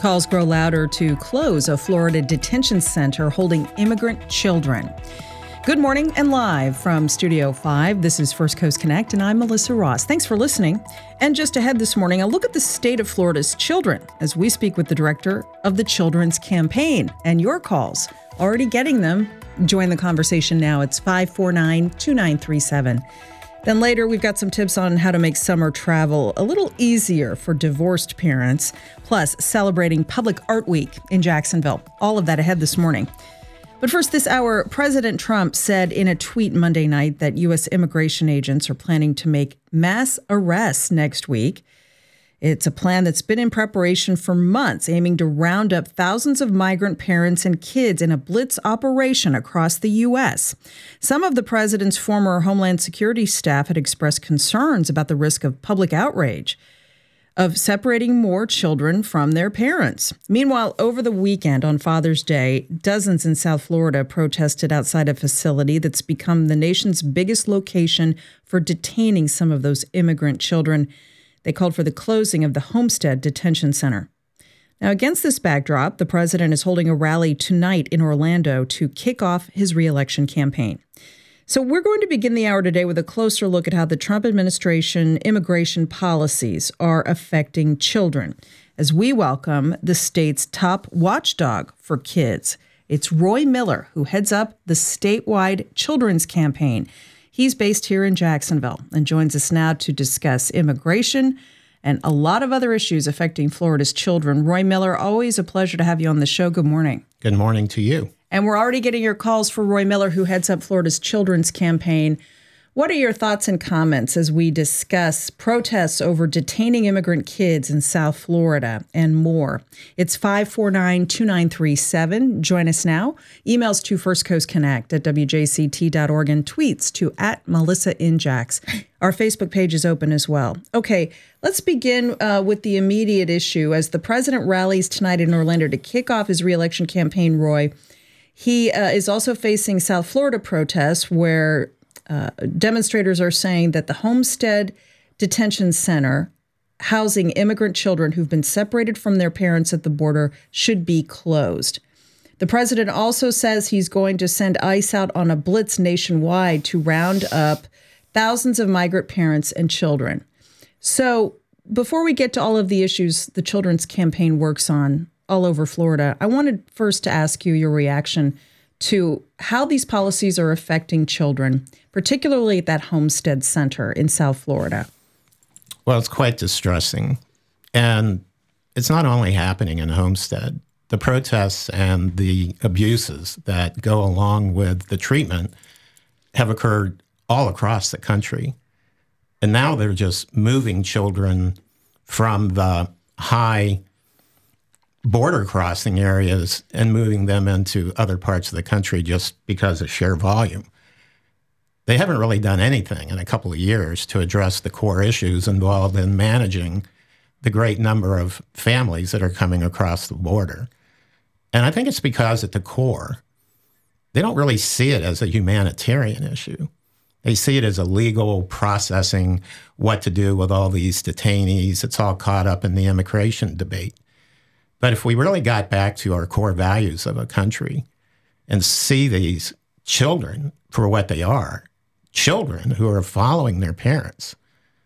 Calls grow louder to close a Florida detention center holding immigrant children. Good morning and live from Studio 5. This is First Coast Connect, and I'm Melissa Ross. Thanks for listening. And just ahead this morning, a look at the state of Florida's children as we speak with the director of the Children's Campaign. And your calls, already getting them. Join the conversation now. It's 549-2937. Then later, we've got some tips on how to make summer travel a little easier for divorced parents, plus celebrating Public Art Week in Jacksonville. All of that ahead this morning. But first, this hour, President Trump said in a tweet Monday night that U.S. immigration agents are planning to make mass arrests next week. It's a plan that's been in preparation for months, aiming to round up thousands of migrant parents and kids in a blitz operation across the U.S. Some of the president's former Homeland Security staff had expressed concerns about the risk of public outrage of separating more children from their parents. Meanwhile, over the weekend on Father's Day, dozens in South Florida protested outside a facility that's become the nation's biggest location for detaining some of those immigrant children. They called for the closing of the Homestead Detention Center. Now, against this backdrop, the president is holding a rally tonight in Orlando to kick off his re-election campaign. So we're going to begin the hour today with a closer look at how the Trump administration immigration policies are affecting children, as we welcome the state's top watchdog for kids. It's Roy Miller, who heads up the statewide children's campaign. He's based here in Jacksonville and joins us now to discuss immigration and a lot of other issues affecting Florida's children. Roy Miller, always a pleasure to have you on the show. Good morning. Good morning to you. And we're already getting your calls for Roy Miller, who heads up Florida's children's campaign. What are your thoughts and comments as we discuss protests over detaining immigrant kids in South Florida and more? It's 549-2937. Join us now. Emails to firstcoastconnect@wjct.org and tweets to @MelissaInJax. Our Facebook page is open as well. Okay, let's begin with the immediate issue. As the president rallies tonight in Orlando to kick off his re-election campaign, Roy, he is also facing South Florida protests where demonstrators are saying that the Homestead Detention Center housing immigrant children who've been separated from their parents at the border should be closed. The president also says he's going to send ICE out on a blitz nationwide to round up thousands of migrant parents and children. So before we get to all of the issues the Children's Campaign works on all over Florida, I wanted first to ask you your reaction to how these policies are affecting children, particularly at that Homestead Center in South Florida. Well, it's quite distressing. And it's not only happening in Homestead. The protests and the abuses that go along with the treatment have occurred all across the country. And now they're just moving children from the high border crossing areas and moving them into other parts of the country just because of sheer volume. They haven't really done anything in a couple of years to address the core issues involved in managing the great number of families that are coming across the border. And I think it's because at the core, they don't really see it as a humanitarian issue. They see it as a legal processing, what to do with all these detainees. It's all caught up in the immigration debate. But if we really got back to our core values of a country and see these children for what they are, children who are following their parents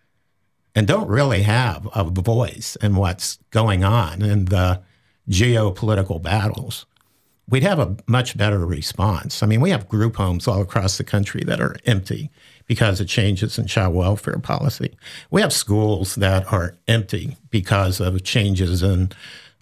and don't really have a voice in what's going on in the geopolitical battles, we'd have a much better response. I mean, we have group homes all across the country that are empty because of changes in child welfare policy. We have schools that are empty because of changes in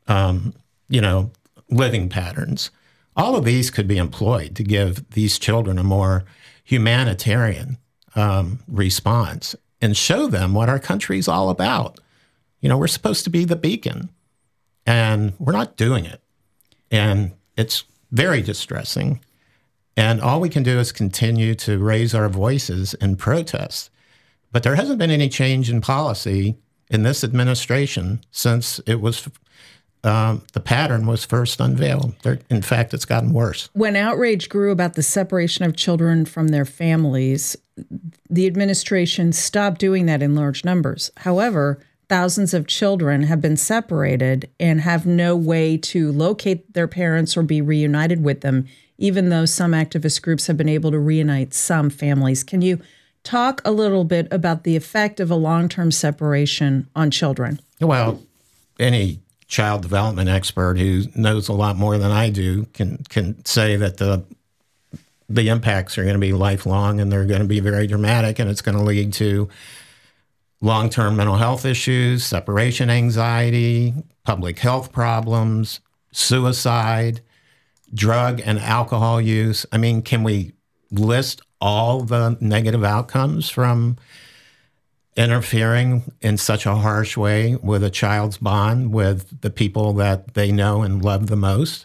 living patterns. All of these could be employed to give these children a more humanitarian response and show them what our country's all about. We're supposed to be the beacon, and we're not doing it. And it's very distressing. And all we can do is continue to raise our voices in protest. But there hasn't been any change in policy in this administration since it was the pattern was first unveiled. In fact, it's gotten worse. When outrage grew about the separation of children from their families, the administration stopped doing that in large numbers. However, thousands of children have been separated and have no way to locate their parents or be reunited with them, even though some activist groups have been able to reunite some families. Can you talk a little bit about the effect of a long-term separation on children? Well, any child development expert who knows a lot more than I do can say that the impacts are going to be lifelong and they're going to be very dramatic, and it's going to lead to long-term mental health issues, separation anxiety, public health problems, suicide, drug and alcohol use. I mean, can we list all the negative outcomes from interfering in such a harsh way with a child's bond with the people that they know and love the most?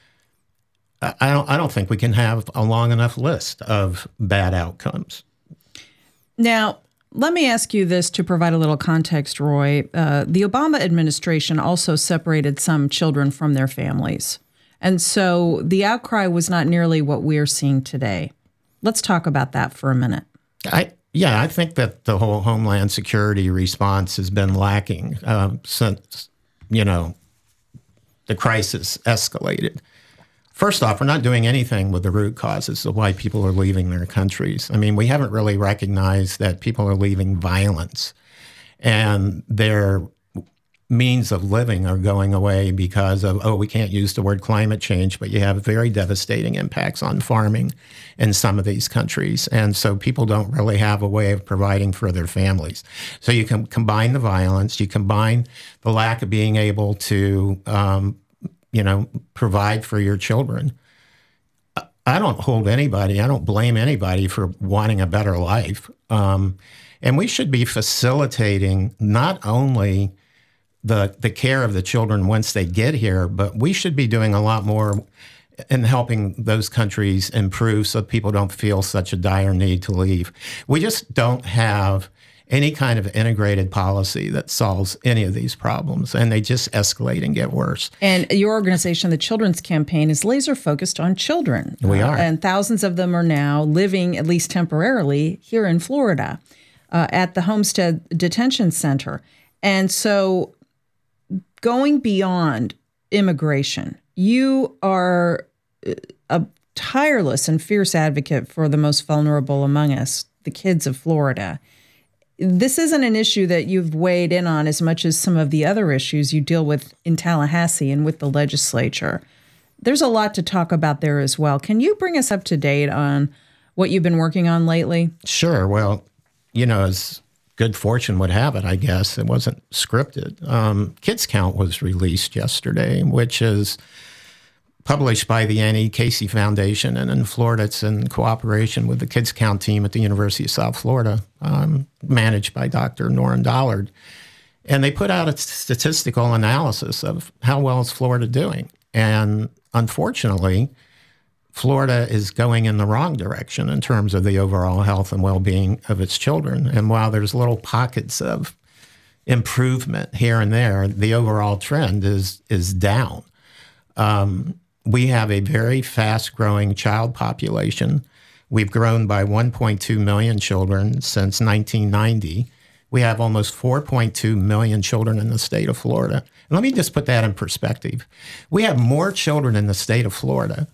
I don't think we can have a long enough list of bad outcomes. Now, let me ask you this to provide a little context, Roy. The Obama administration also separated some children from their families. And so the outcry was not nearly what we're seeing today. Let's talk about that for a minute. I think that the whole Homeland Security response has been lacking since, the crisis escalated. First off, we're not doing anything with the root causes of why people are leaving their countries. I mean, we haven't really recognized that people are leaving violence and their means of living are going away because of, we can't use the word climate change, but you have very devastating impacts on farming in some of these countries. And so people don't really have a way of providing for their families. So you can combine the violence, you combine the lack of being able to provide for your children. I don't blame anybody for wanting a better life. And we should be facilitating not only the care of the children once they get here, but we should be doing a lot more in helping those countries improve so people don't feel such a dire need to leave. We just don't have any kind of integrated policy that solves any of these problems, and they just escalate and get worse. And your organization, the Children's Campaign, is laser focused on children. We are. And thousands of them are now living, at least temporarily, here in Florida at the Homestead Detention Center. And so going beyond immigration, you are a tireless and fierce advocate for the most vulnerable among us, the kids of Florida. This isn't an issue that you've weighed in on as much as some of the other issues you deal with in Tallahassee and with the legislature. There's a lot to talk about there as well. Can you bring us up to date on what you've been working on lately? Sure. Well, as good fortune would have it, I guess, it wasn't scripted. Kids Count was released yesterday, which is published by the Annie Casey Foundation, and in Florida, it's in cooperation with the Kids Count team at the University of South Florida, managed by Dr. Norrin Dollard. And they put out a statistical analysis of how well is Florida doing. And unfortunately, Florida is going in the wrong direction in terms of the overall health and well-being of its children. And while there's little pockets of improvement here and there, the overall trend is down. We have a very fast-growing child population. We've grown by 1.2 million children since 1990. We have almost 4.2 million children in the state of Florida. And let me just put that in perspective. We have more children in the state of Florida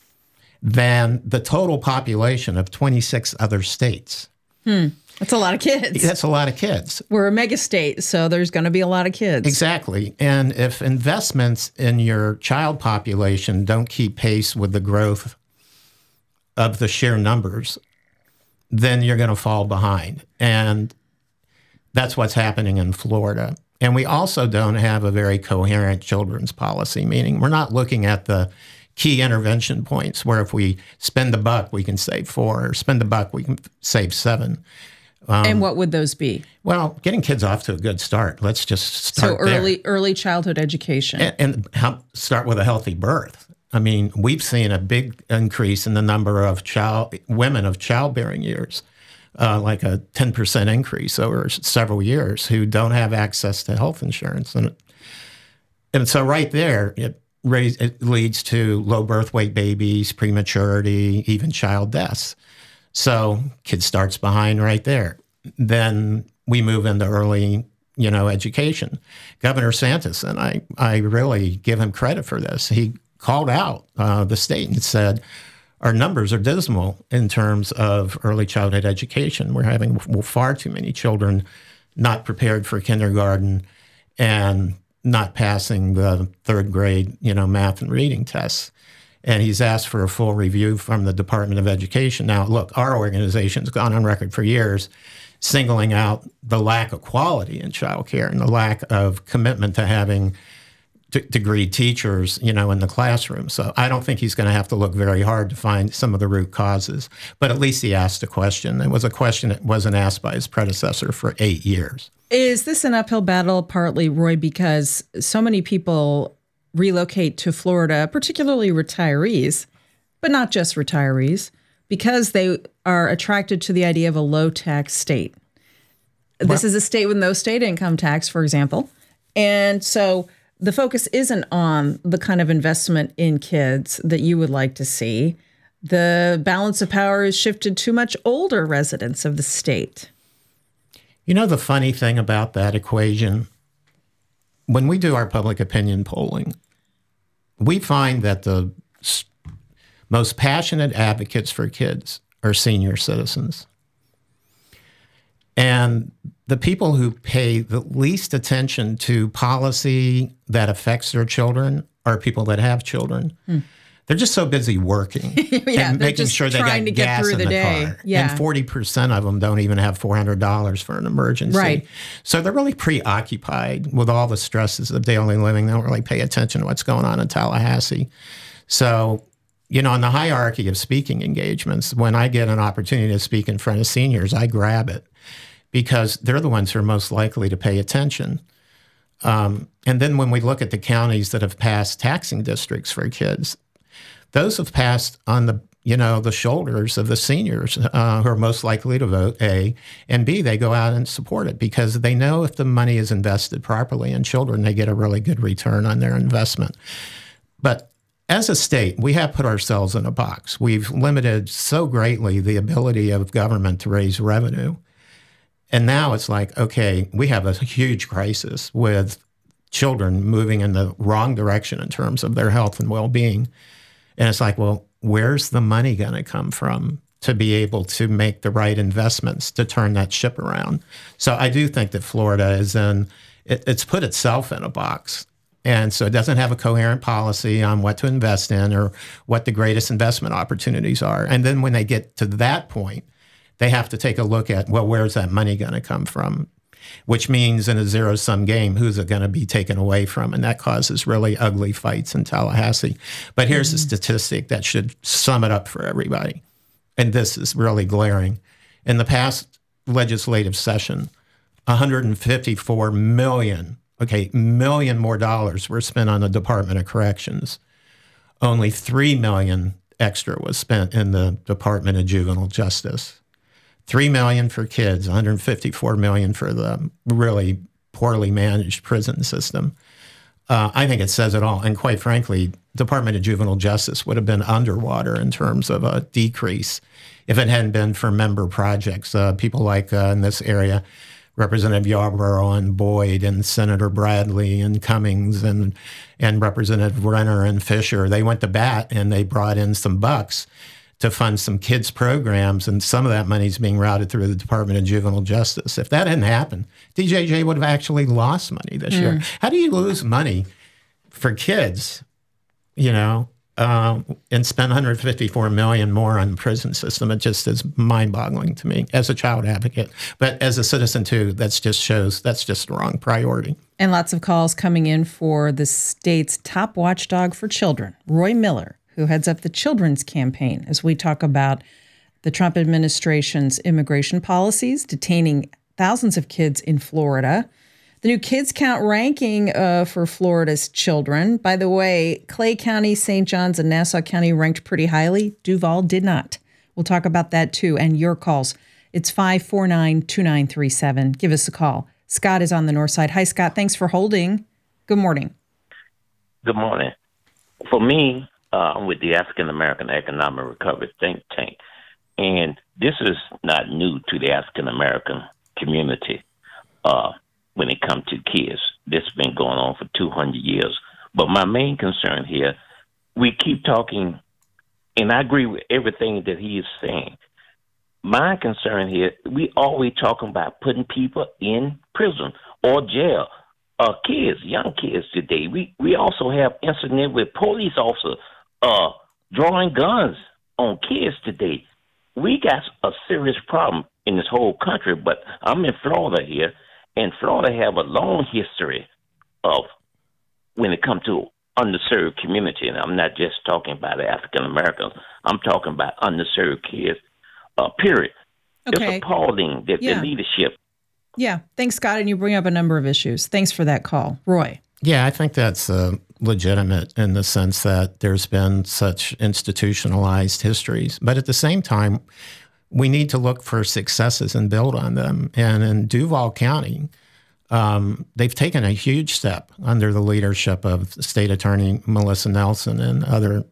than the total population of 26 other states. That's a lot of kids. That's a lot of kids. We're a mega state, so there's going to be a lot of kids. Exactly. And if investments in your child population don't keep pace with the growth of the sheer numbers, then you're going to fall behind. And that's what's happening in Florida. And we also don't have a very coherent children's policy, meaning we're not looking at the key intervention points where if we spend $1, we can save $4, or spend $1, we can save $7. And what would those be? Well, getting kids off to a good start. Let's just start there. Early childhood education. And start with a healthy birth. I mean, we've seen a big increase in the number of women of childbearing years, like a 10% increase over several years, who don't have access to health insurance. And so right there, it leads to low birth weight babies, prematurity, even child deaths. So kid starts behind right there. Then we move into early education. Governor Santos, and I really give him credit for this. He called out the state and said, our numbers are dismal in terms of early childhood education. We're having far too many children not prepared for kindergarten and not passing the third grade, math and reading tests. And he's asked for a full review from the Department of Education. Now, look, our organization's gone on record for years singling out the lack of quality in childcare and the lack of commitment to having degree teachers, in the classroom. So I don't think he's going to have to look very hard to find some of the root causes. But at least he asked a question. It was a question that wasn't asked by his predecessor for 8 years. Is this an uphill battle partly, Roy, because so many people relocate to Florida, particularly retirees, but not just retirees, because they are attracted to the idea of a low-tax state. This is a state with no state income tax, for example. And so the focus isn't on the kind of investment in kids that you would like to see. The balance of power is shifted to much older residents of the state. The funny thing about that equation, when we do our public opinion polling, we find that the most passionate advocates for kids are senior citizens. And the people who pay the least attention to policy that affects their children are people that have children. They're just so busy working and making sure they got gas in the car. Yeah. And 40% of them don't even have $400 for an emergency. Right. So they're really preoccupied with all the stresses of daily living. They don't really pay attention to what's going on in Tallahassee. So, in the hierarchy of speaking engagements, when I get an opportunity to speak in front of seniors, I grab it because they're the ones who are most likely to pay attention. And then when we look at the counties that have passed taxing districts for kids, those have passed on the shoulders of the seniors who are most likely to vote A, and B, they go out and support it because they know if the money is invested properly in children, they get a really good return on their investment. But as a state, we have put ourselves in a box. We've limited so greatly the ability of government to raise revenue. And now it's like, okay, we have a huge crisis with children moving in the wrong direction in terms of their health and well-being. And it's like, well, where's the money going to come from to be able to make the right investments to turn that ship around? So I do think that Florida it's put itself in a box. And so it doesn't have a coherent policy on what to invest in or what the greatest investment opportunities are. And then when they get to that point, they have to take a look at, well, where's that money going to come from? Which means in a zero-sum game, who's it going to be taken away from? And that causes really ugly fights in Tallahassee. But here's a statistic that should sum it up for everybody. And this is really glaring. In the past legislative session, $154 million more dollars were spent on the Department of Corrections. Only $3 million extra was spent in the Department of Juvenile Justice. $3 million for kids, $154 million for the really poorly managed prison system. I think it says it all. And quite frankly, Department of Juvenile Justice would have been underwater in terms of a decrease if it hadn't been for member projects. People like in this area, Representative Yarborough and Boyd and Senator Bradley and Cummings and Representative Renner and Fisher. They went to bat and they brought in some bucks to fund some kids programs, and some of that money is being routed through the Department of Juvenile Justice. If that hadn't happened, DJJ would have actually lost money this year. How do you lose money for kids, and spend $154 million more on the prison system? It just is mind-boggling to me as a child advocate. But as a citizen, too, that's just the wrong priority. And lots of calls coming in for the state's top watchdog for children, Roy Miller, who heads up the Children's Campaign, as we talk about the Trump administration's immigration policies, detaining thousands of kids in Florida. The new Kids Count ranking for Florida's children. By the way, Clay County, St. Johns, and Nassau County ranked pretty highly. Duval did not. We'll talk about that, too, and your calls. It's 549-2937. Give us a call. Scott is on the north side. Hi, Scott. Thanks for holding. Good morning. Good morning. For me, I'm with the African American Economic Recovery Think Tank, and this is not new to the African American community. when it comes to kids. This has been going on for 200 years. But my main concern here, we keep talking, and I agree with everything that he is saying. My concern here, we always talking about putting people in prison or jail. Kids, young kids today. We also have incident with police officers drawing guns on kids today. We got a serious problem in this whole country, but I'm in Florida here, and Florida have a long history of when it comes to underserved community, and I'm not just talking about African Americans. I'm talking about underserved kids, period. Okay. It's appalling that the leadership. Yeah. Thanks, Scott. And you bring up a number of issues. Thanks for that call. Roy. Yeah, I think that's legitimate in the sense that there's been such institutionalized histories. But at the same time, we need to look for successes and build on them. And in Duval County, they've taken a huge step under the leadership of State Attorney Melissa Nelson and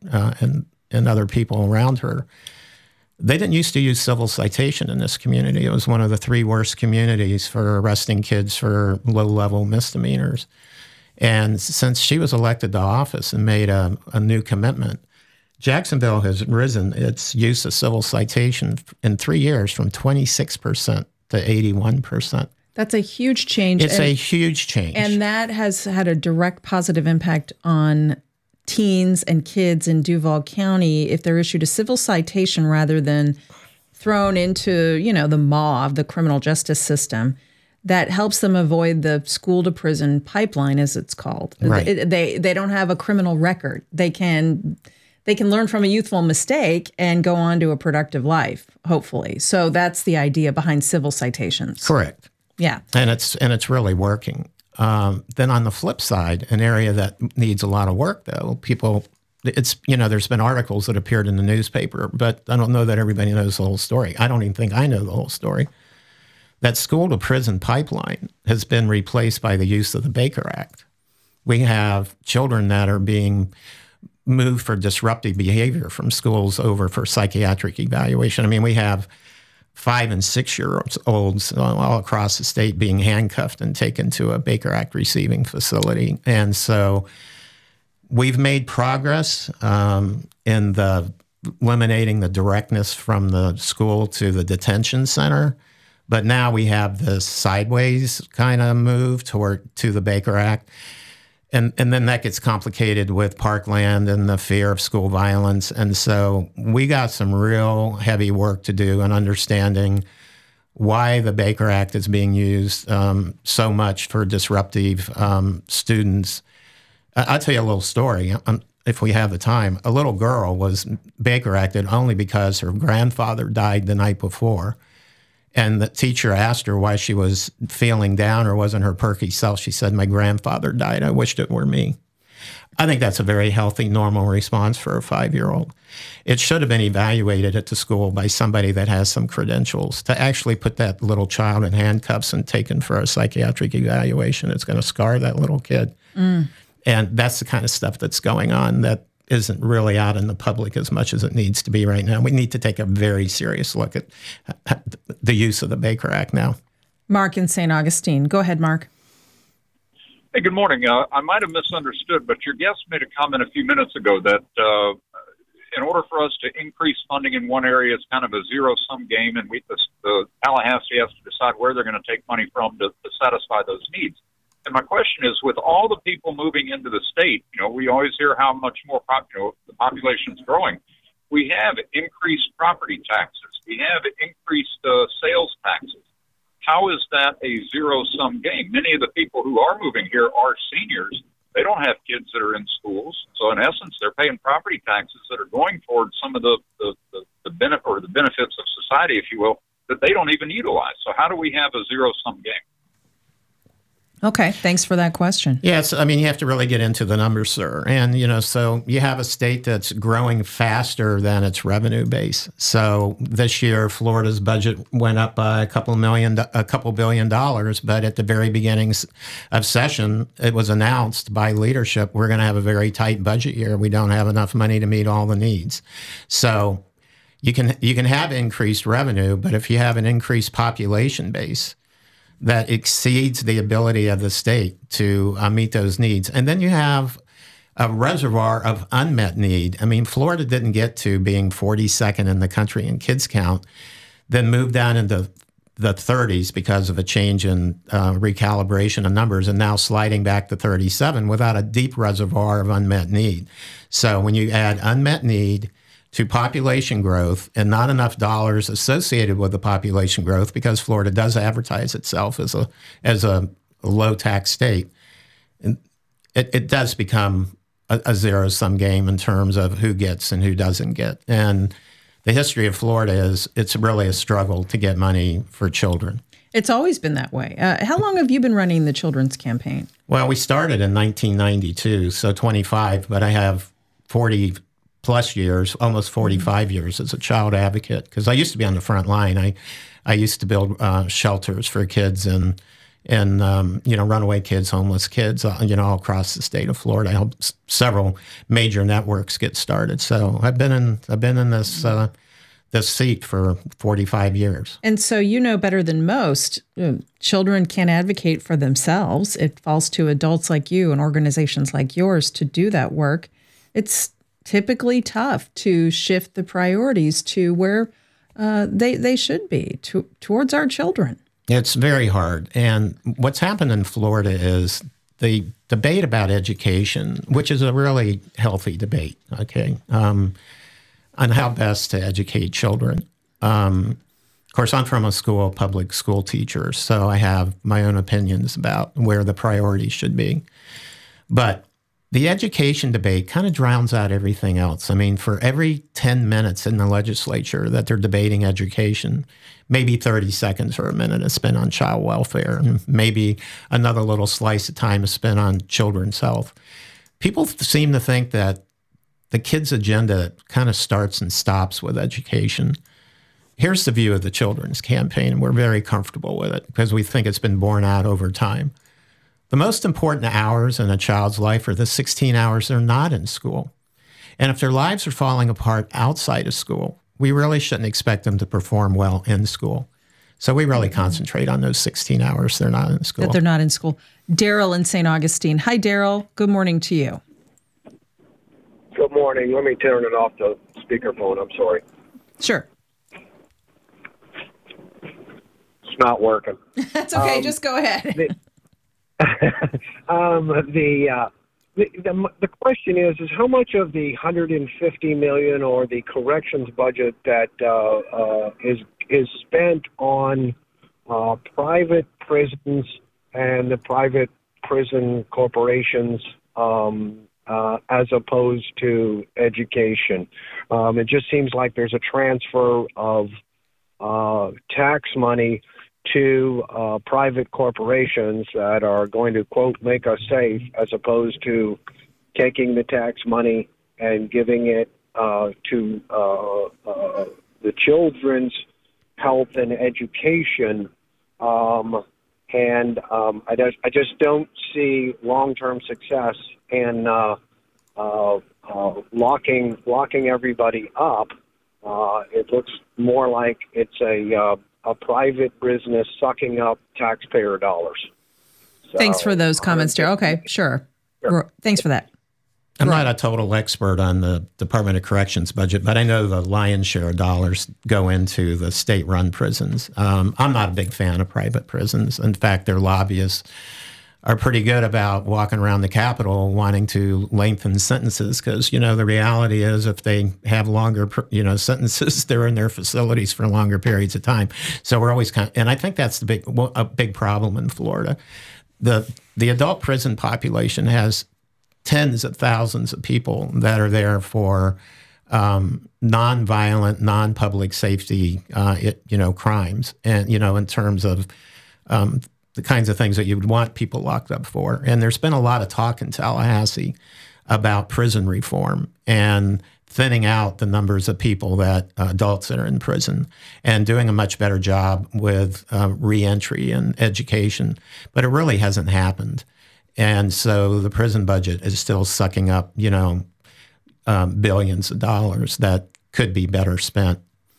other people around her. They didn't used to use civil citation in this community. It was one of the 3 worst communities for arresting kids for low-level misdemeanors. And since she was elected to office and made a new commitment, Jacksonville has risen its use of civil citation in 3 years from 26% to 81%. That's a huge change. It's a huge change. And that has had a direct positive impact on teens and kids in Duval County if they're issued a civil citation rather than thrown into, the maw of the criminal justice system. That helps them avoid the school to prison pipeline, as it's called. Right. They don't have a criminal record. They can learn from a youthful mistake and go on to a productive life, hopefully. So that's the idea behind civil citations. Correct. Yeah. And it's really working. Then on the flip side, an area that needs a lot of work, though, there's been articles that appeared in the newspaper, but I don't know that everybody knows the whole story. I don't even think I know the whole story. That school to prison pipeline has been replaced by the use of the Baker Act. We have children that are being moved for disruptive behavior from schools over for psychiatric evaluation. I mean, we have 5 and 6 year olds all across the state being handcuffed and taken to a Baker Act receiving facility. And so we've made progress in eliminating the directness from the school to the detention center. But now we have this sideways kind of move to the Baker Act. And then that gets complicated with Parkland and the fear of school violence. And so we got some real heavy work to do in understanding why the Baker Act is being used so much for disruptive students. I'll tell you a little story, if we have the time. A little girl was Baker Acted only because her grandfather died the night before. And the teacher asked her why she was feeling down or wasn't her perky self. She said, "My grandfather died. I wished it were me." I think that's a very healthy, normal response for a 5-year-old. It should have been evaluated at the school by somebody that has some credentials. To actually put that little child in handcuffs and taken for a psychiatric evaluation, it's going to scar that little kid. And that's the kind of stuff that's going on that isn't really out in the public as much as it needs to be right now. We need to take a very serious look at the use of the Baker Act now. Mark in St. Augustine. Go ahead, Mark. Hey, good morning. I might have misunderstood, but your guest made a comment a few minutes ago that in order for us to increase funding in one area, it's kind of a zero-sum game, and the Tallahassee has to decide where they're going to take money from to satisfy those needs. And my question is, with all the people moving into the state, we always hear how much more the population's growing. We have increased property taxes. We have increased sales taxes. How is that a zero-sum game? Many of the people who are moving here are seniors. They don't have kids that are in schools. So in essence, they're paying property taxes that are going towards some of the benefits of society, if you will, that they don't even utilize. So how do we have a zero-sum game? Okay, thanks for that question. Yes, I mean, you have to really get into the numbers, sir. And, so you have a state that's growing faster than its revenue base. So this year, Florida's budget went up by a couple billion dollars. But at the very beginnings of session, it was announced by leadership, we're going to have a very tight budget year. We don't have enough money to meet all the needs. So you can have increased revenue, but if you have an increased population base, that exceeds the ability of the state to meet those needs. And then you have a reservoir of unmet need. I mean, Florida didn't get to being 42nd in the country in kids count, then moved down into the 30s because of a change in recalibration of numbers, and now sliding back to 37 without a deep reservoir of unmet need. So when you add unmet need to population growth and not enough dollars associated with the population growth, because Florida does advertise itself as a low tax state, it does become a zero-sum game in terms of who gets and who doesn't get. And the history of Florida is it's really a struggle to get money for children. It's always been that way. How long have you been running the children's campaign? Well, we started in 1992, so 25, but I have 40 plus years, almost 45 years as a child advocate, because I used to be on the front line. I used to build shelters for kids and runaway kids, homeless kids, all across the state of Florida. I helped several major networks get started. So I've been in this seat for 45 years. And so you know better than most, children can't advocate for themselves. It falls to adults like you and organizations like yours to do that work. It's typically tough to shift the priorities to where they should be, towards our children. It's very hard. And what's happened in Florida is the debate about education, which is a really healthy debate, okay, on how best to educate children. Of course, I'm from a school of public school teachers, so I have my own opinions about where the priorities should be. But the education debate kind of drowns out everything else. I mean, for every 10 minutes in the legislature that they're debating education, maybe 30 seconds or a minute is spent on child welfare, and maybe another little slice of time is spent on children's health. People seem to think that the kids' agenda kind of starts and stops with education. Here's the view of the children's campaign, and we're very comfortable with it because we think it's been borne out over time. The most important hours in a child's life are the 16 hours they're not in school. And if their lives are falling apart outside of school, we really shouldn't expect them to perform well in school. So we really concentrate on those 16 hours they're not in school. That they're not in school. Daryl in St. Augustine. Hi, Daryl. Good morning to you. Good morning. Let me turn it off the speakerphone. I'm sorry. Sure. It's not working. That's okay. Just go ahead. The question is how much of the $150 million or the corrections budget that is spent on private prisons and the private prison corporations as opposed to education? It just seems like there's a transfer of tax money to private corporations that are going to, quote, make us safe, as opposed to taking the tax money and giving it to the children's health and education. I just don't see long-term success in locking everybody up. It looks more like it's a private business sucking up taxpayer dollars. So, thanks for those comments, Daryl. Okay, sure. Thanks for that. I'm not a total expert on the Department of Corrections budget, but I know the lion's share of dollars go into the state-run prisons. I'm not a big fan of private prisons. In fact, their lobbyists are pretty good about walking around the Capitol wanting to lengthen sentences because, the reality is if they have longer, sentences, they're in their facilities for longer periods of time. So we're always and I think that's a big problem in Florida. The adult prison population has tens of thousands of people that are there for non-violent, non-public safety, crimes, and in terms of the kinds of things that you would want people locked up for. And there's been a lot of talk in Tallahassee about prison reform and thinning out the numbers of people adults that are in prison and doing a much better job with reentry and education. But it really hasn't happened. And so the prison budget is still sucking up, billions of dollars that could be better spent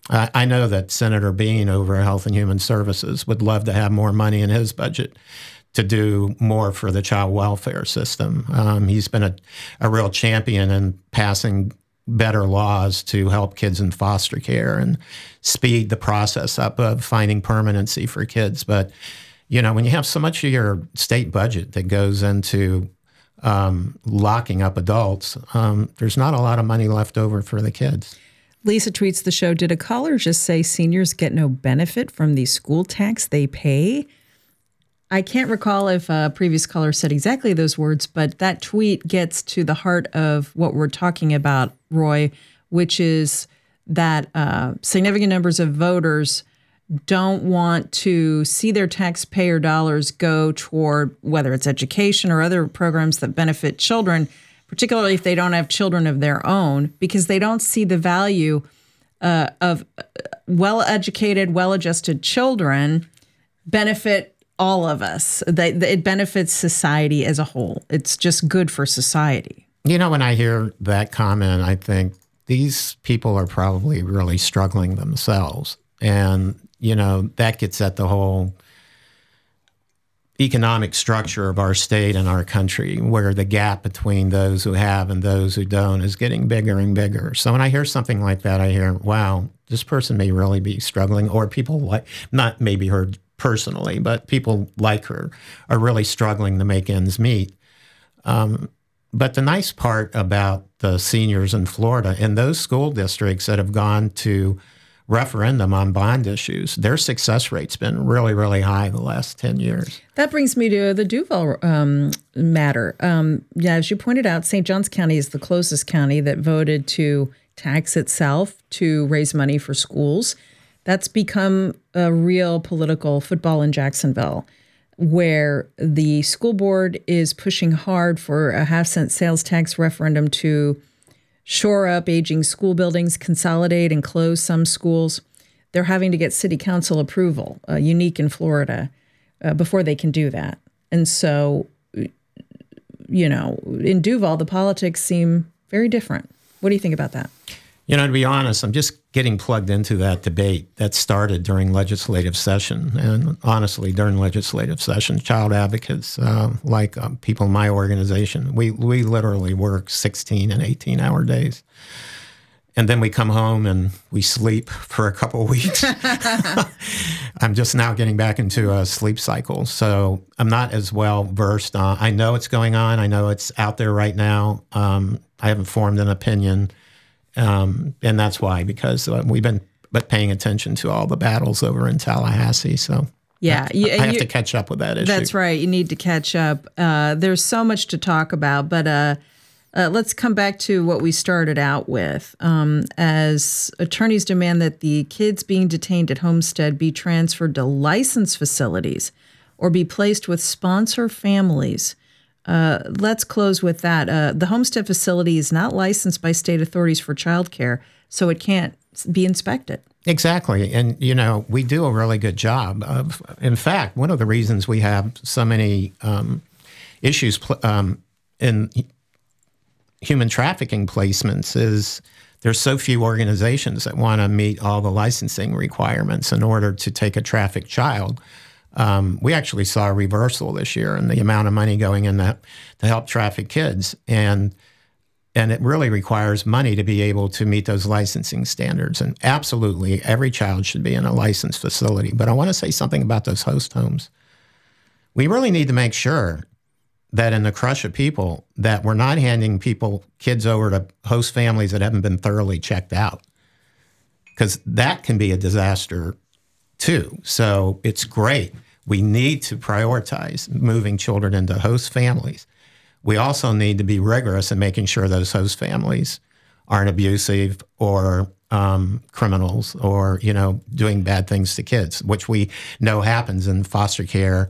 I know that Senator Bean over at Health and Human Services would love to have more money in his budget to do more for the child welfare system. He's been a real champion in passing better laws to help kids in foster care and speed the process up of finding permanency for kids. But, when you have so much of your state budget that goes into locking up adults, there's not a lot of money left over for the kids. Lisa tweets the show, did a caller just say seniors get no benefit from the school tax they pay? I can't recall if a previous caller said exactly those words, but that tweet gets to the heart of what we're talking about, Roy, which is that significant numbers of voters don't want to see their taxpayer dollars go toward whether it's education or other programs that benefit children, particularly if they don't have children of their own, because they don't see the value of well-educated, well-adjusted children benefit all of us. It benefits society as a whole. It's just good for society. When I hear that comment, I think these people are probably really struggling themselves. And, that gets at the whole economic structure of our state and our country, where the gap between those who have and those who don't is getting bigger and bigger. So when I hear something like that, I hear, wow, this person may really be struggling, or people like, not maybe her personally, but people like her are really struggling to make ends meet. But the nice part about the seniors in Florida, in those school districts that have gone to referendum on bond issues, their success rate's been really, really high the last 10 years. That brings me to the Duval matter. As you pointed out, St. Johns County is the closest county that voted to tax itself to raise money for schools. That's become a real political football in Jacksonville, where the school board is pushing hard for a half-cent sales tax referendum to shore up aging school buildings, consolidate and close some schools. They're having to get city council approval, unique in Florida, before they can do that. And so, in Duval, the politics seem very different. What do you think about that? To be honest, I'm just getting plugged into that debate that started during legislative session. And honestly, during legislative session, child advocates, like people in my organization, we literally work 16 and 18-hour days. And then we come home and we sleep for a couple of weeks. I'm just now getting back into a sleep cycle. So I'm not as well versed on. I know it's going on. I know it's out there right now. I haven't formed an opinion. And that's why, because we've been paying attention to all the battles over in Tallahassee. So yeah, I have to catch up with that issue. That's right. You need to catch up. There's so much to talk about, but let's come back to what we started out with. As attorneys demand that the kids being detained at Homestead be transferred to licensed facilities or be placed with sponsor families. Let's close with that. The Homestead facility is not licensed by state authorities for childcare, so it can't be inspected. Exactly. And, we do a really good job of, in fact, one of the reasons we have so many issues in human trafficking placements is there's so few organizations that want to meet all the licensing requirements in order to take a trafficked child. We actually saw a reversal this year in the amount of money going in that to help traffic kids. And it really requires money to be able to meet those licensing standards. And absolutely, every child should be in a licensed facility. But I want to say something about those host homes. We really need to make sure that in the crush of people that we're not handing kids over to host families that haven't been thoroughly checked out, because that can be a disaster too. So it's great. We need to prioritize moving children into host families. We also need to be rigorous in making sure those host families aren't abusive or criminals or, doing bad things to kids, which we know happens in foster care,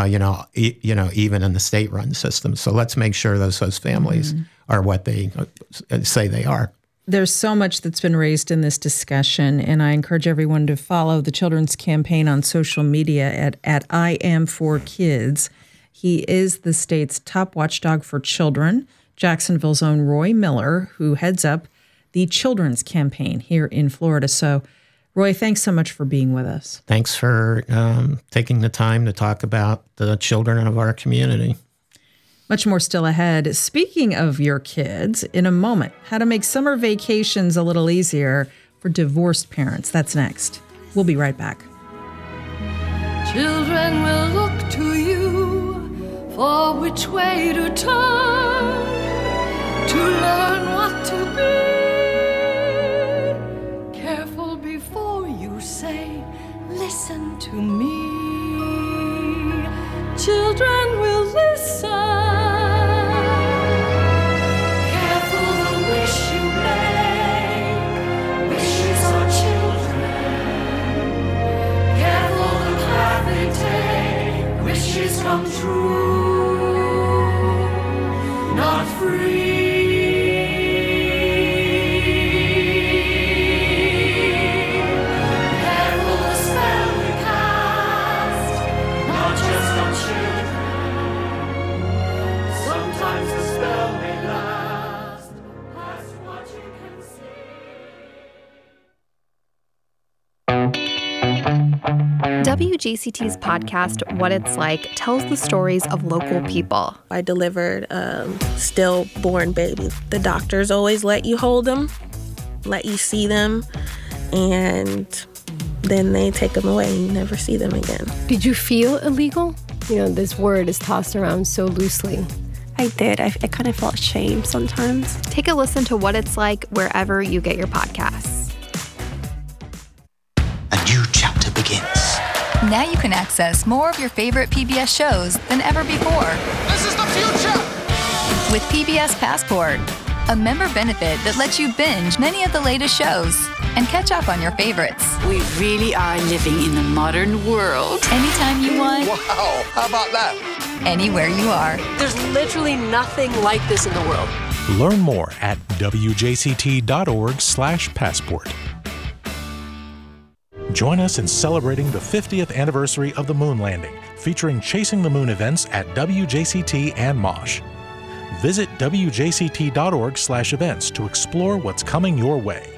even in the state-run system. So let's make sure those host families are what they say they are. There's so much that's been raised in this discussion, and I encourage everyone to follow the Children's Campaign on social media at I Am for Kids. He is the state's top watchdog for children, Jacksonville's own Roy Miller, who heads up the Children's Campaign here in Florida. So, Roy, thanks so much for being with us. Thanks for taking the time to talk about the children of our community. Much more still ahead. Speaking of your kids, in a moment, how to make summer vacations a little easier for divorced parents. That's next. We'll be right back. Children will look to you for which way to turn to learn what to be. Careful before you say, listen to me. Children will listen. Careful the wish you make. Wishes are children. Careful the path they take. Wishes come true, not free. WJCT's podcast, What It's Like, tells the stories of local people. I delivered a stillborn baby. The doctors always let you hold them, let you see them, and then they take them away and you never see them again. Did you feel illegal? You know, this word is tossed around so loosely. I did. I kind of felt shame sometimes. Take a listen to What It's Like wherever you get your podcasts. A new chapter begins. Now you can access more of your favorite PBS shows than ever before. This is the future! With PBS Passport, a member benefit that lets you binge many of the latest shows and catch up on your favorites. We really are living in the modern world. Anytime you want. Wow, how about that? Anywhere you are. There's literally nothing like this in the world. Learn more at wjct.org/passport. Join us in celebrating the 50th anniversary of the moon landing, featuring Chasing the Moon events at WJCT and MOSH. Visit wjct.org/events to explore what's coming your way.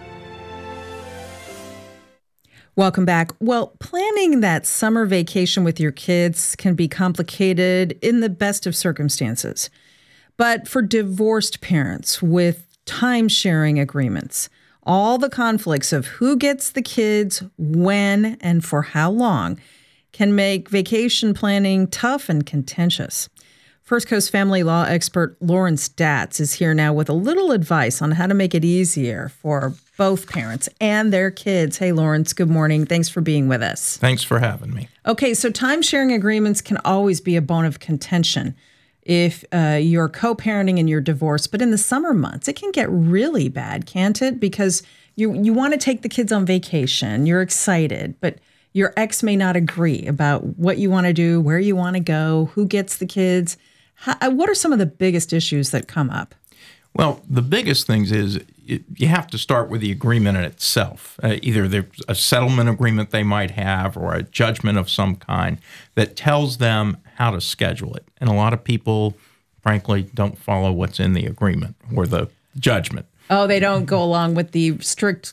Welcome back. Well, planning that summer vacation with your kids can be complicated in the best of circumstances. But for divorced parents with time-sharing agreements, all the conflicts of who gets the kids, when, and for how long can make vacation planning tough and contentious. First Coast family law expert Lauren Statz is here now with a little advice on how to make it easier for both parents and their kids. Hey, Lawrence, good morning. Thanks for being with us. Thanks for having me. Okay, so time-sharing agreements can always be a bone of contention if you're co-parenting and you're divorced. But in the summer months, it can get really bad, can't it? Because you want to take the kids on vacation. You're excited, but your ex may not agree about what you want to do, where you want to go, who gets the kids. What are some of the biggest issues that come up? Well, the biggest things is you have to start with the agreement in itself. Either there's a settlement agreement they might have or a judgment of some kind that tells them how to schedule it. And a lot of people, frankly, don't follow what's in the agreement or the judgment. Oh, they don't go along with the strict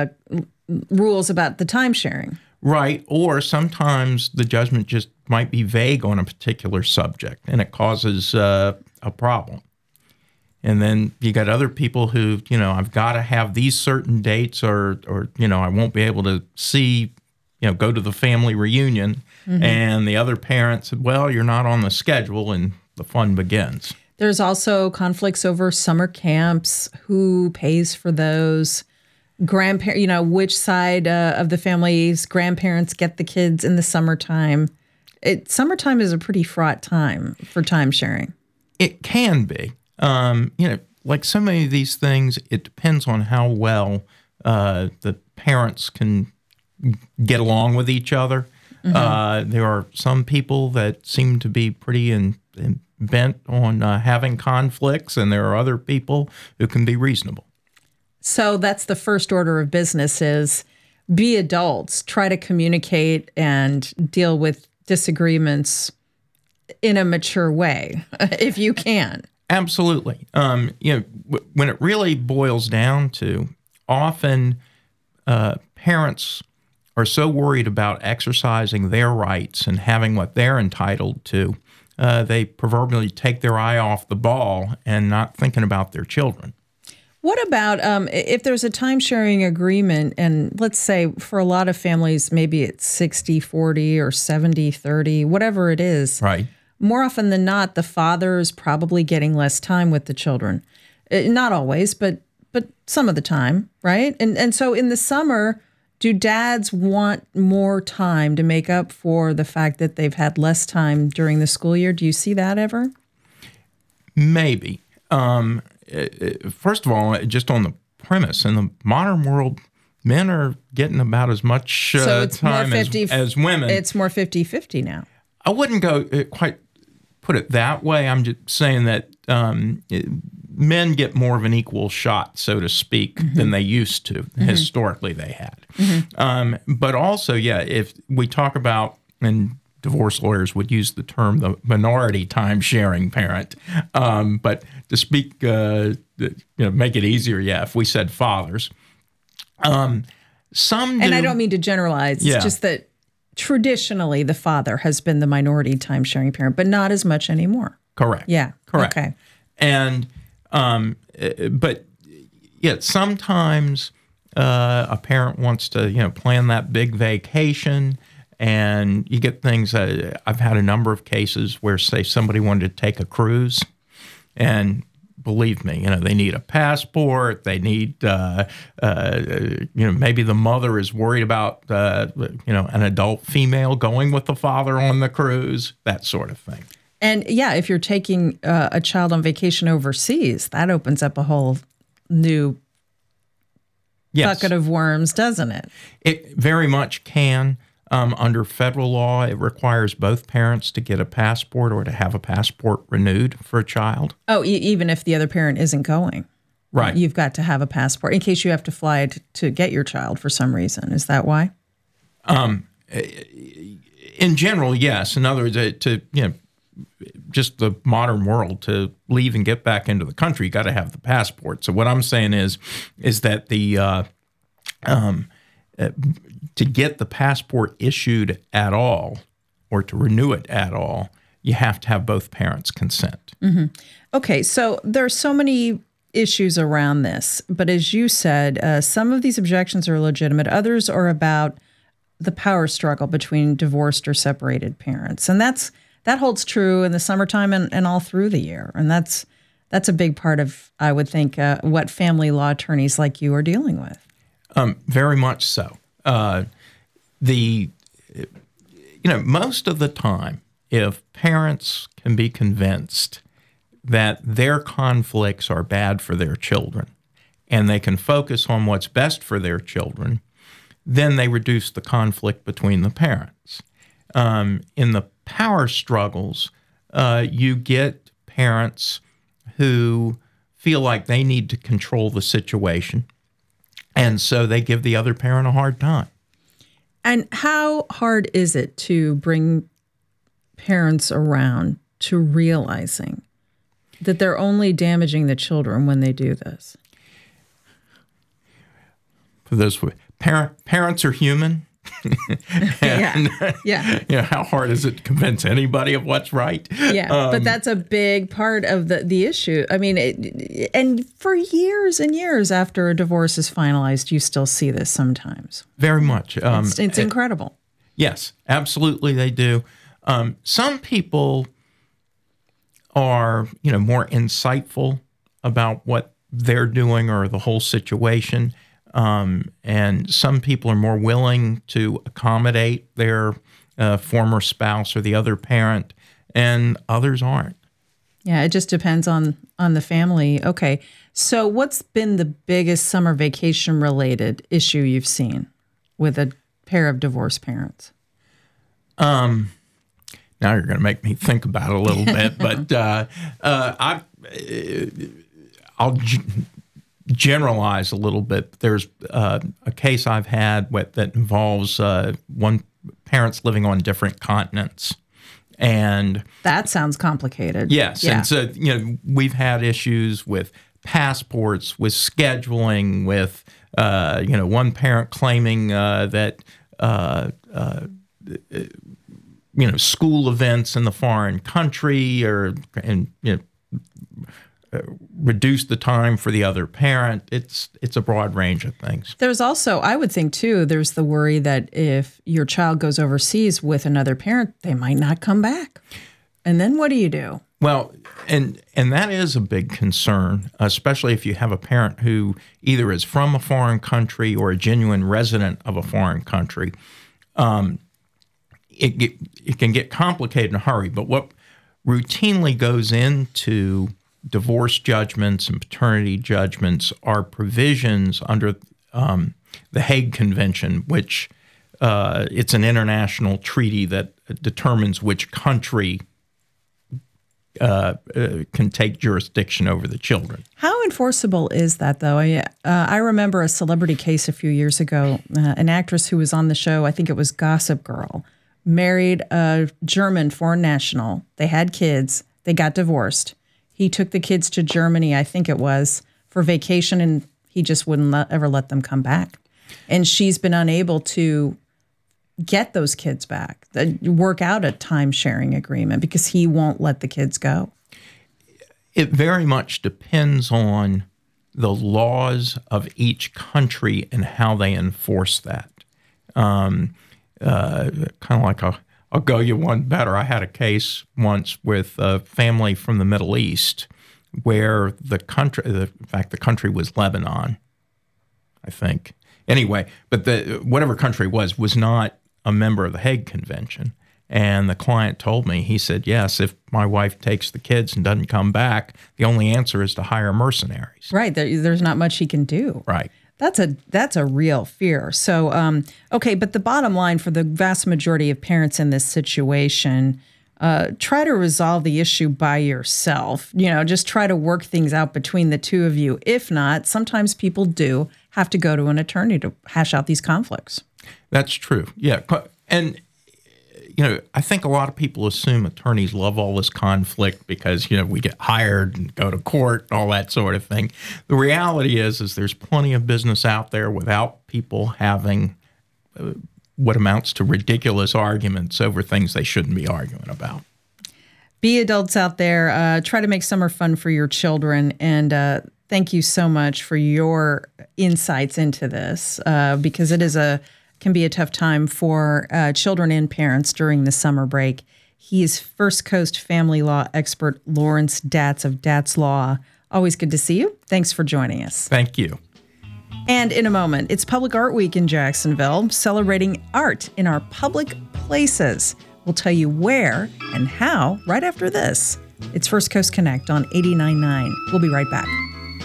rules about the time sharing. Right. Or sometimes the judgment just might be vague on a particular subject and it causes a problem. And then you got other people who, I've got to have these certain dates or I won't be able to see, go to the family reunion. Mm-hmm. And the other parent said, well, you're not on the schedule, and the fun begins. There's also conflicts over summer camps, who pays for those, which side of the family's grandparents get the kids in the summertime. Summertime is a pretty fraught time for time sharing. It can be. Like so many of these things, it depends on how well the parents can get along with each other. Mm-hmm. There are some people that seem to be pretty bent on having conflicts, and there are other people who can be reasonable. So that's the first order of business is be adults, try to communicate and deal with disagreements in a mature way, if you can. Absolutely. When it really boils down to, often parents are so worried about exercising their rights and having what they're entitled to, they proverbially take their eye off the ball and not thinking about their children. What about if there's a time-sharing agreement, and let's say for a lot of families, maybe it's 60-40 or 70-30, whatever it is. Right. More often than not, the father is probably getting less time with the children. Not always, but some of the time, right? And so in the summer, do dads want more time to make up for the fact that they've had less time during the school year? Do you see that ever? Maybe. First of all, just on the premise, in the modern world, men are getting about as much time as women. It's more 50-50 now. I wouldn't go quite put it that way. I'm just saying that men get more of an equal shot, so to speak, than they used to. Historically, they had. But also, if we talk about, and divorce lawyers would use the term the minority time-sharing parent. But to speak, make it easier, if we said fathers. Some do. And I don't mean to generalize. It's just that traditionally the father has been the minority time-sharing parent, but not as much anymore. Correct. Yeah. Correct. Okay. And, but sometimes a parent wants to, plan that big vacation. And you get things, I've had a number of cases where, say, somebody wanted to take a cruise, and believe me, they need a passport, they need, maybe the mother is worried about, an adult female going with the father on the cruise, that sort of thing. And if you're taking a child on vacation overseas, that opens up a whole new bucket of worms, doesn't it? It very much can. Under federal law, it requires both parents to get a passport or to have a passport renewed for a child. Oh, even if the other parent isn't going. Right. You've got to have a passport in case you have to fly to get your child for some reason. Is that why? In general, yes. In other words, just the modern world, to leave and get back into the country, you got to have the passport. So what I'm saying is that the to get the passport issued at all or to renew it at all, you have to have both parents' consent. Mm-hmm. Okay, so there are so many issues around this, but as you said, some of these objections are legitimate. Others are about the power struggle between divorced or separated parents. And that holds true in the summertime and all through the year. And that's a big part of, I would think, what family law attorneys like you are dealing with. Very much so. Most of the time, if parents can be convinced that their conflicts are bad for their children and they can focus on what's best for their children, then they reduce the conflict between the parents. In the power struggles, you get parents who feel like they need to control the situation, and so they give the other parent a hard time. And how hard is it to bring parents around to realizing that they're only damaging the children when they do this? For those parents are human. Yeah. How hard is it to convince anybody of what's right? Yeah, but that's a big part of the issue. I mean, and for years and years after a divorce is finalized, you still see this sometimes. Very much. It's incredible. Yes, absolutely they do. Some people are, more insightful about what they're doing or the whole situation. And some people are more willing to accommodate their former spouse or the other parent, and others aren't. Yeah, it just depends on the family. Okay, so what's been the biggest summer vacation-related issue you've seen with a pair of divorced parents? Now you're going to make me think about it a little bit, but I'll generalize a little bit. There's a case I've had that involves one parents living on different continents, and that sounds complicated. Yes, yeah. And so we've had issues with passports, with scheduling, with One parent claiming that school events in the foreign country reduce the time for the other parent. It's a broad range of things. There's also, I would think too, there's the worry that if your child goes overseas with another parent, they might not come back. And then what do you do? Well, and that is a big concern, especially if you have a parent who either is from a foreign country or a genuine resident of a foreign country. It can get complicated in a hurry, but what routinely goes into divorce judgments and paternity judgments are provisions under the Hague Convention, which it's an international treaty that determines which country can take jurisdiction over the children. How enforceable is that, though? I remember a celebrity case a few years ago. An actress who was on the show, I think it was Gossip Girl, married a German foreign national. They had kids. They got divorced. He took the kids to Germany, I think it was, for vacation, and he just wouldn't ever let them come back. And she's been unable to get those kids back, work out a time-sharing agreement because he won't let the kids go. It very much depends on the laws of each country and how they enforce that. Kind of like I'll go you one better. I had a case once with a family from the Middle East where the country was Lebanon, I think. Anyway, but whatever country was not a member of the Hague Convention. And the client told me, he said, yes, if my wife takes the kids and doesn't come back, the only answer is to hire mercenaries. Right. There's not much he can do. Right. That's a real fear. So, okay, but the bottom line for the vast majority of parents in this situation, try to resolve the issue by yourself. Just try to work things out between the two of you. If not, sometimes people do have to go to an attorney to hash out these conflicts. That's true. Yeah. And, I think a lot of people assume attorneys love all this conflict because, we get hired and go to court, all that sort of thing. The reality is there's plenty of business out there without people having what amounts to ridiculous arguments over things they shouldn't be arguing about. Be adults out there. Try to make summer fun for your children. And thank you so much for your insights into this because it can be a tough time for children and parents during the summer break. He is First Coast family law expert Lawrence Datz of Datz Law. Always good to see you. Thanks for joining us. Thank you. And in a moment, it's Public Art Week in Jacksonville, celebrating art in our public places. We'll tell you where and how right after this. It's First Coast Connect on 89.9. We'll be right back.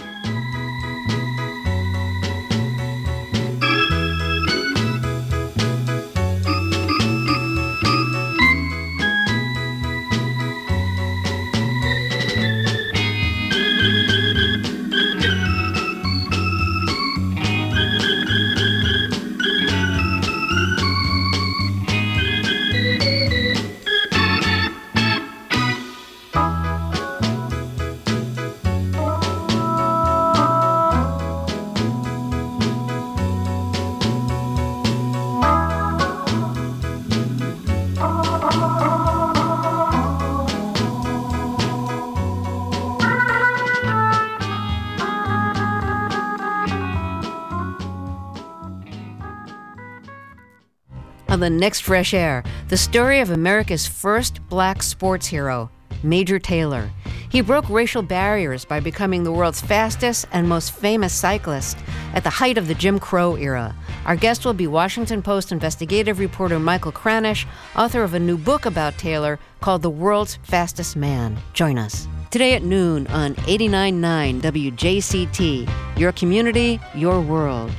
On the next Fresh Air, the story of America's first black sports hero, Major Taylor. He broke racial barriers by becoming the world's fastest and most famous cyclist at the height of the Jim Crow era. Our guest will be Washington Post investigative reporter Michael Kranish, author of a new book about Taylor called The World's Fastest Man. Join us today at noon on 89.9 WJCT. Your community, your world.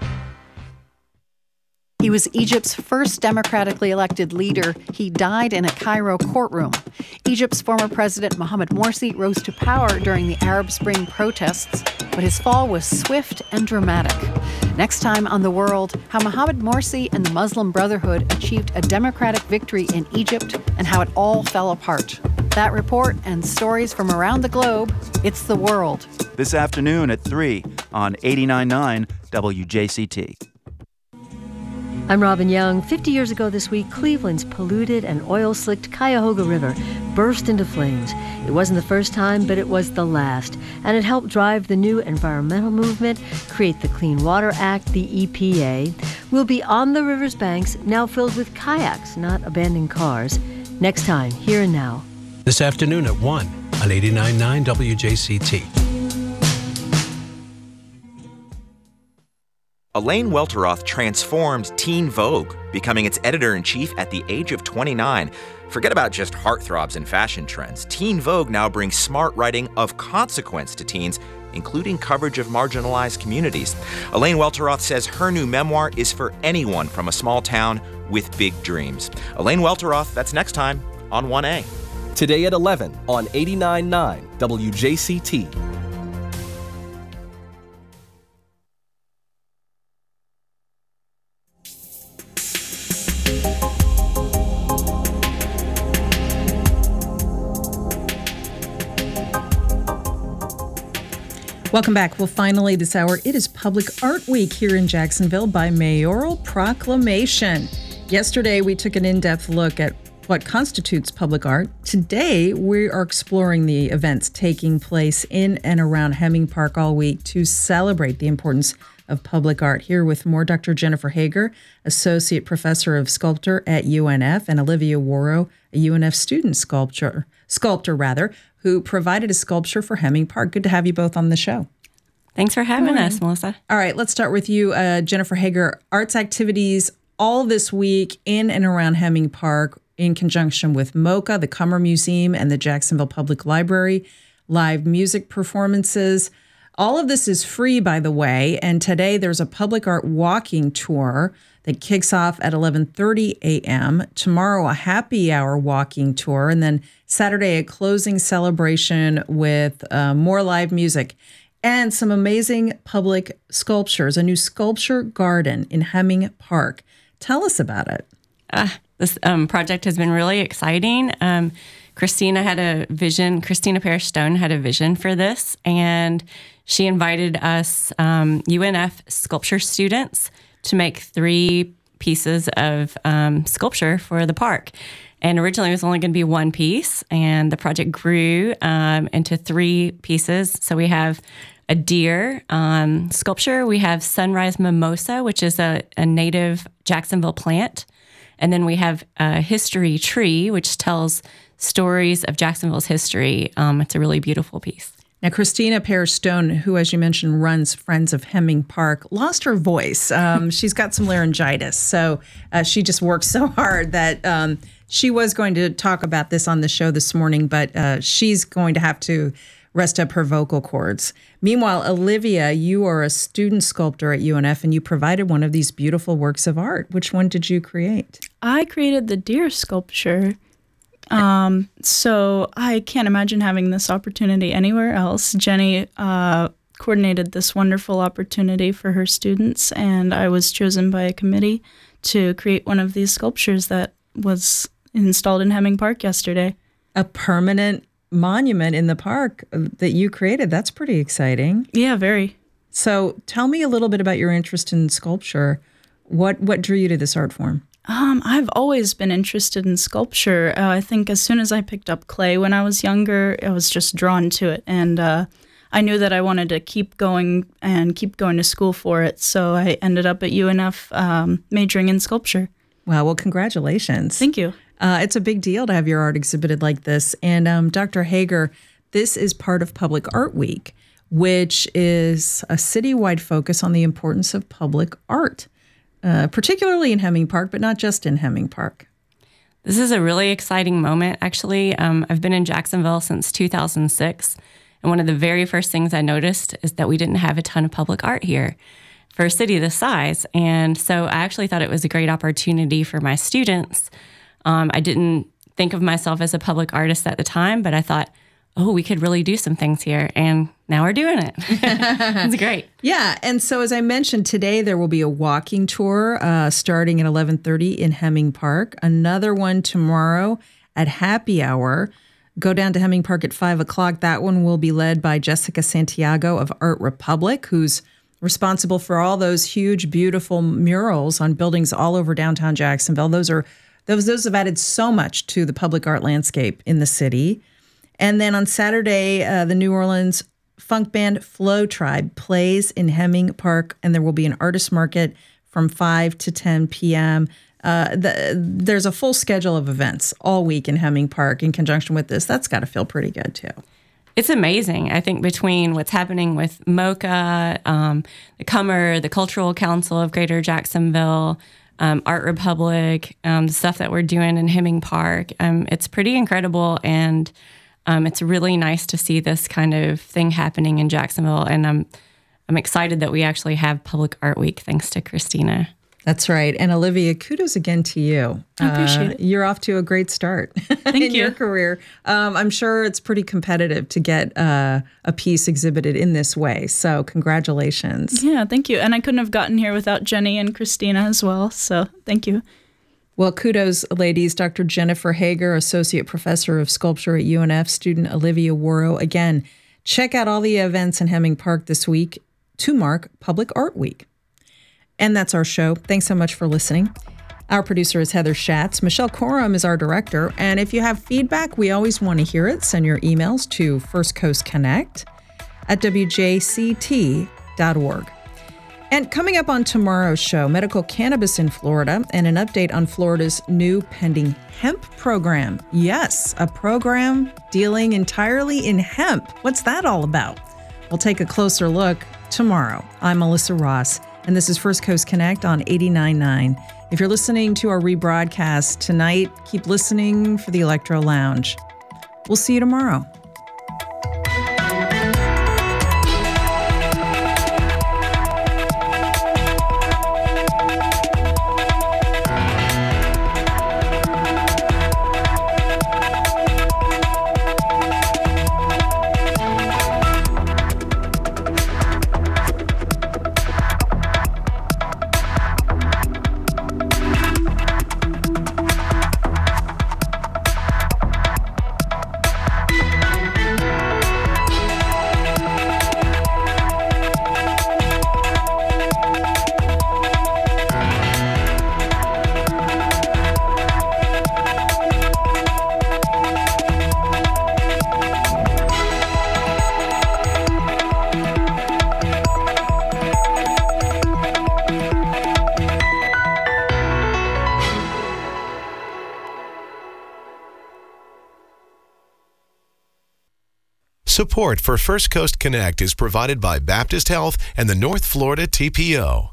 He was Egypt's first democratically elected leader. He died in a Cairo courtroom. Egypt's former president Mohamed Morsi rose to power during the Arab Spring protests, but his fall was swift and dramatic. Next time on The World, how Mohamed Morsi and the Muslim Brotherhood achieved a democratic victory in Egypt and how it all fell apart. That report and stories from around the globe, it's The World. This afternoon at 3, on 89.9 WJCT. I'm Robin Young. 50 years ago this week, Cleveland's polluted and oil-slicked Cuyahoga River burst into flames. It wasn't the first time, but it was the last. And it helped drive the new environmental movement, create the Clean Water Act, the EPA. We'll be on the river's banks, now filled with kayaks, not abandoned cars. Next time, Here and Now. This afternoon at 1 on 89.9 WJCT. Elaine Welteroth transformed Teen Vogue, becoming its editor-in-chief at the age of 29. Forget about just heartthrobs and fashion trends. Teen Vogue now brings smart writing of consequence to teens, including coverage of marginalized communities. Elaine Welteroth says her new memoir is for anyone from a small town with big dreams. Elaine Welteroth, that's next time on 1A. Today at 11 on 89.9 WJCT. Welcome back. Well, finally this hour, it is Public Art Week here in Jacksonville by mayoral proclamation. Yesterday, we took an in-depth look at what constitutes public art. Today, we are exploring the events taking place in and around Hemming Park all week to celebrate the importance of public art. Here with more, Dr. Jennifer Hager, Associate Professor of Sculpture at UNF, and Olivia Worrow, a UNF student sculptor, who provided a sculpture for Hemming Park. Good to have you both on the show. Thanks for having us, Melissa. All right, let's start with you, Jennifer Hager. Arts activities all this week in and around Hemming Park in conjunction with MoCA, the Cummer Museum, and the Jacksonville Public Library, live music performances. All of this is free, by the way, and today there's a public art walking tour that kicks off at 11:30 a.m. Tomorrow, a happy hour walking tour, and then Saturday, a closing celebration with more live music and some amazing public sculptures, a new sculpture garden in Hemming Park. Tell us about it. This project has been really exciting. Christina Parrish Stone had a vision for this, and she invited us UNF sculpture students to make 3 pieces of sculpture for the park. And originally it was only going to be 1 piece, and the project grew into 3 pieces. So we have a deer sculpture. We have sunrise mimosa, which is a native Jacksonville plant. And then we have a history tree, which tells stories of Jacksonville's history. It's a really beautiful piece. Now, Christina Parrish Stone, who, as you mentioned, runs Friends of Hemming Park, lost her voice. She's got some laryngitis, so she just works so hard that she was going to talk about this on the show this morning, but she's going to have to rest up her vocal cords. Meanwhile, Olivia, you are a student sculptor at UNF, and you provided one of these beautiful works of art. Which one did you create? I created the deer sculpture. So I can't imagine having this opportunity anywhere else. Jenny coordinated this wonderful opportunity for her students, and I was chosen by a committee to create one of these sculptures that was installed in Hemming Park yesterday. A permanent monument in the park that you created. That's pretty exciting. Yeah, very. So tell me a little bit about your interest in sculpture. What drew you to this art form? I've always been interested in sculpture. I think as soon as I picked up clay when I was younger, I was just drawn to it. And I knew that I wanted to keep going to school for it. So I ended up at UNF majoring in sculpture. Wow. Well, congratulations. Thank you. It's a big deal to have your art exhibited like this. And Dr. Hager, this is part of Public Art Week, which is a citywide focus on the importance of public art. Particularly in Hemming Park, but not just in Hemming Park. This is a really exciting moment, actually. I've been in Jacksonville since 2006, and one of the very first things I noticed is that we didn't have a ton of public art here for a city this size. And so I actually thought it was a great opportunity for my students. I didn't think of myself as a public artist at the time, but I thought, oh, we could really do some things here. And now we're doing it. It's great. Yeah. And so as I mentioned, today there will be a walking tour starting at 11:30 in Hemming Park. Another one tomorrow at happy hour. Go down to Hemming Park at 5 o'clock. That one will be led by Jessica Santiago of Art Republic, who's responsible for all those huge, beautiful murals on buildings all over downtown Jacksonville. Those have added so much to the public art landscape in the city. And then on Saturday, the New Orleans funk band Flow Tribe plays in Hemming Park, and there will be an artist market from 5 to 10 p.m. There's a full schedule of events all week in Hemming Park in conjunction with this. That's got to feel pretty good, too. It's amazing. I think between what's happening with MoCA, the Cummer, the Cultural Council of Greater Jacksonville, Art Republic, the stuff that we're doing in Hemming Park, it's pretty incredible, and it's really nice to see this kind of thing happening in Jacksonville. And I'm excited that we actually have Public Art Week, thanks to Christina. That's right. And Olivia, kudos again to you. I appreciate it. You're off to a great start in your career. I'm sure it's pretty competitive to get a piece exhibited in this way. So congratulations. Yeah, thank you. And I couldn't have gotten here without Jenny and Christina as well. So thank you. Well, kudos, ladies. Dr. Jennifer Hager, Associate Professor of Sculpture at UNF, student Olivia Worrow. Again, check out all the events in Hemming Park this week to mark Public Art Week. And that's our show. Thanks so much for listening. Our producer is Heather Schatz. Michelle Coram is our director. And if you have feedback, we always want to hear it. Send your emails to firstcoastconnect@wjct.org. And coming up on tomorrow's show, medical cannabis in Florida and an update on Florida's new pending hemp program. Yes, a program dealing entirely in hemp. What's that all about? We'll take a closer look tomorrow. I'm Melissa Ross, and this is First Coast Connect on 89.9. If you're listening to our rebroadcast tonight, keep listening for the Electro Lounge. We'll see you tomorrow. Support for First Coast Connect is provided by Baptist Health and the North Florida TPO.